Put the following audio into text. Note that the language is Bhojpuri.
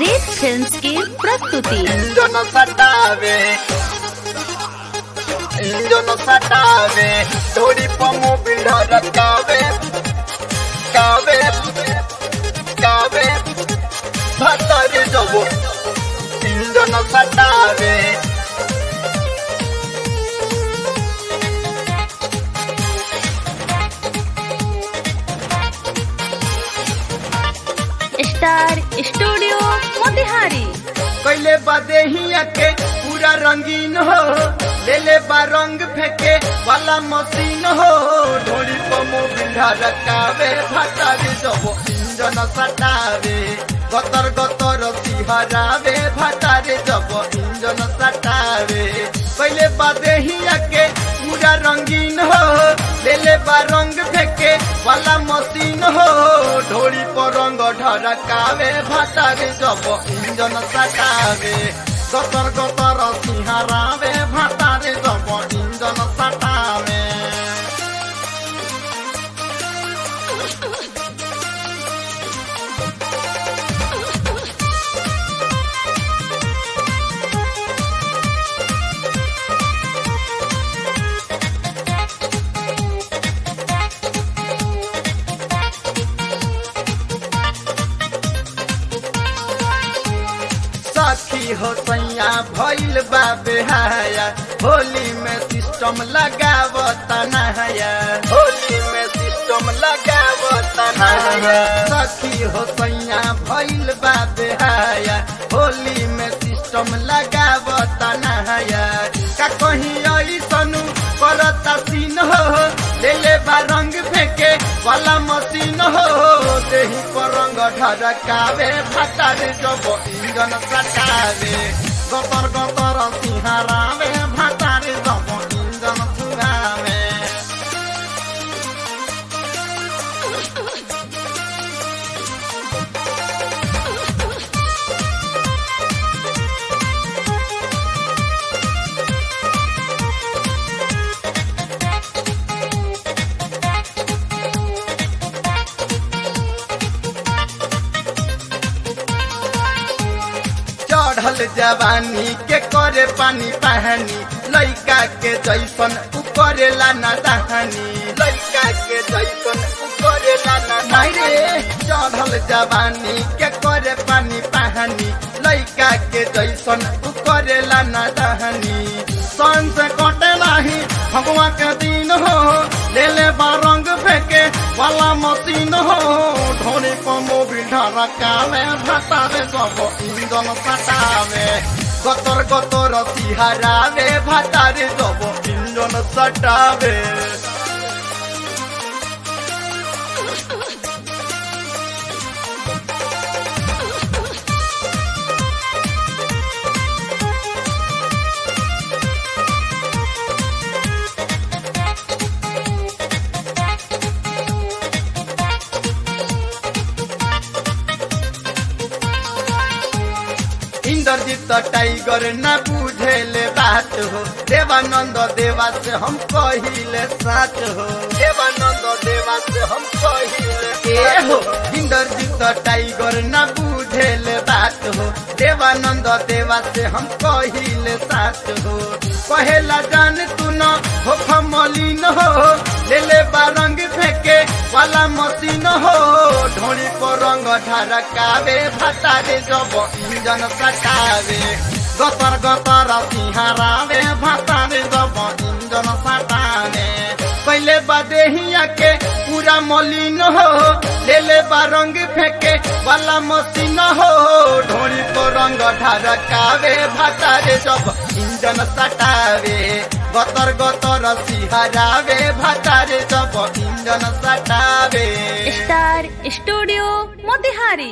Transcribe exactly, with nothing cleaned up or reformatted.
रेत फिल्म्स की प्रस्तुति। इंजन सटावे इंजन सटावे थोड़ी पमो बिल्डा रकावे कावे कावे भतर जबो इंजन सटावे स्टार स्टूडियो मोतिहारी। कैले बादे हिया के पूरा रंगीन हो, ले ले बा रंग फेंके वाला मशीन हो, ढोली पमो बिंधा रकावे भातारे जबो इंजन सटावे गतर गतर सिहरावे भातारे जबो इंजन सटावे। कैले बादे हिया के पूरा रंगीन हो, ले ले बा रंग फेंके वाला मशीन हो, ढोली पर रंग ढरकावे भातारे जबो इंजन सटावे गतर गतर सिहरावे भातारे जबो इंजन सटावे। सखी हो सैया भइल बा बेहाया, होली में सिस्टम लगावत नहाया, होली में सिस्टम लगावत नहाया। सखी हो सैया भइल बा बेहाया, होली में सिस्टम लगावत नहाया। का कहीं ऐसनु करता सीन हो, ले ले बा रंग फेंके वाला मशीन हो, देही पर रंग ढरकावे भातारे जबो इंजन सटावे गतर गतर सिहरावे भातारे जबो इंजन फुरावे। चढ़ल जवानी के करे पानी पहानी, लइका के जैसन उकरेला ना दहानी, लइका के जैसन उकरेला ना दहानी। चढ़ल जवानी के करे पानी पहानी, लइका के जैसन उकरेला ना दहानी। सन से कटे नाही भगवा के दिन हो, ले ले बा रंग फेंके वाला मशीन हो, ढोली पमो बिंधा रकावे भातारे जबो इंजन सटावे गतर गतर सिहरावे भातारे जबो इंजन सटावे। इंद्रजीत टाइगर न बुझेले बात हो, देवानंद देवा से हम कहिले साथ हो, देवानंद देवा से हम कहिले हो। इंद्रजीत टाइगर न बुझेले बात हो, देवानंद देवा से हम कहिले साथ हो। पहला जान तू न हो मलिन हो, ले ले बा रंग फेंके वाला मशीन हो, ढोली पर रंग ढरकावे भातारे जबो इंजन सटावे गतर गतर सिहरावे भातारे जबो इंजन सटावे। पहले बादे हिया के पूरा मलिन हो, ले ले बा रंग फेंके वाला मशीन हो, ढोली पर रंग ढरकावे भातारे जबो इंजन सटावे गतर गतर सिहरावे भातारे जबो इंजन सटावे। Star Studio Motihari.